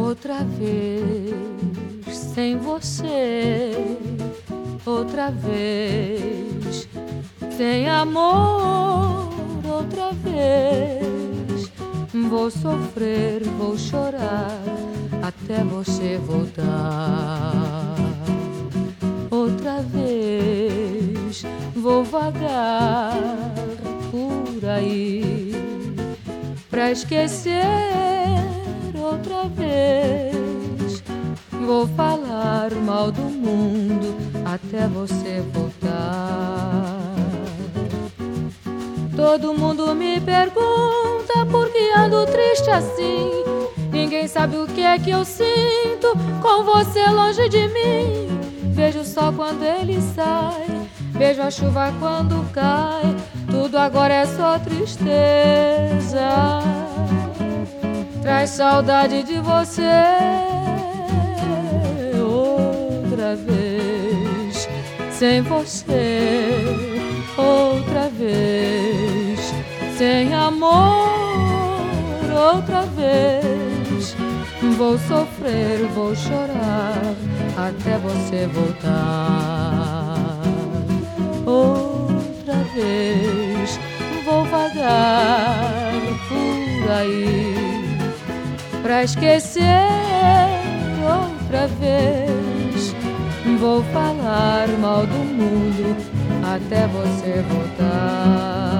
outra vez sem você, outra vez sem amor, outra vez vou sofrer, vou chorar até você voltar. Outra vez vou vagar por aí pra esquecer. Outra vez vou falar mal do mundo até você voltar. Todo mundo me pergunta por que ando triste assim. Ninguém sabe o que é que eu sinto com você longe de mim. Vejo o sol quando ele sai, vejo a chuva quando cai. Tudo agora é só tristeza. Traz saudade de você. Outra vez sem você, outra vez sem amor, outra vez vou sofrer, vou chorar até você voltar. Outra vez vou vagar por aí pra esquecer. Outra vez vou falar mal do mundo até você voltar.